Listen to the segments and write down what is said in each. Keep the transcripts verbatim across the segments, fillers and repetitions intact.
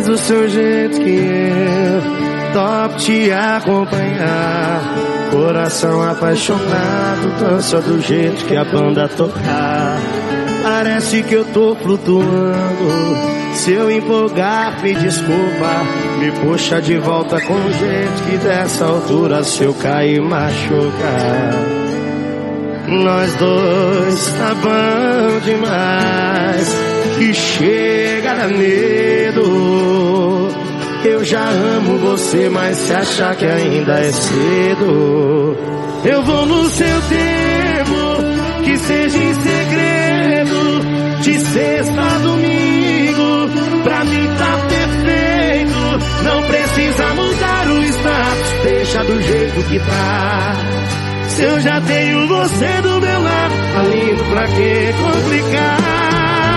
faz do seu jeito que eu topo te acompanhar. Coração apaixonado, dança do jeito que a banda tocar. Parece que eu tô flutuando. Se eu empolgar, me desculpa. Me puxa de volta com o jeito que dessa altura, se eu cair, machuca. Nós dois tá bom demais, que chega a dar medo. Eu já amo você, mas se achar que ainda é cedo, eu vou no seu tempo, que seja em segredo, de sexta a domingo. Pra mim tá perfeito, não precisa mudar o status, deixa do jeito que tá. Se eu já tenho você do meu lado, tá lindo, pra que complicar?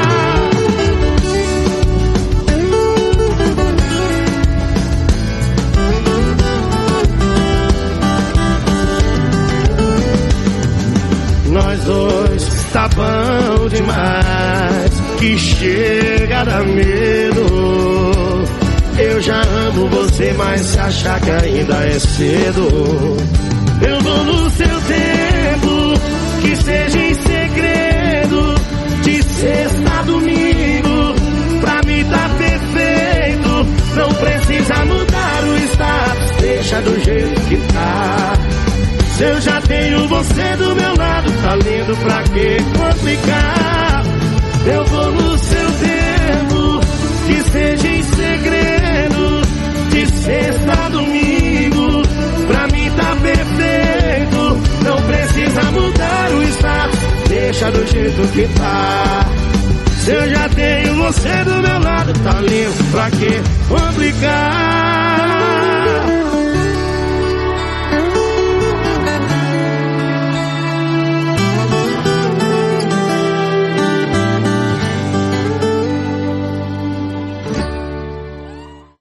Nós dois tá bom demais, que chega a dar medo. Eu já amo você, mas se achar que ainda é cedo, eu vou no seu tempo, que seja em segredo, de sexta a domingo. Pra mim tá perfeito, não precisa mudar o status, deixa do jeito que tá. Se eu já tenho você do meu lado, tá lindo, pra que complicar? Eu vou no seu tempo, que seja em segredo, de sexta a domingo. Pra mim tá perfeito, não precisa mudar o status, deixa do jeito que tá. Se eu já tenho você do meu lado, tá lindo, pra que complicar?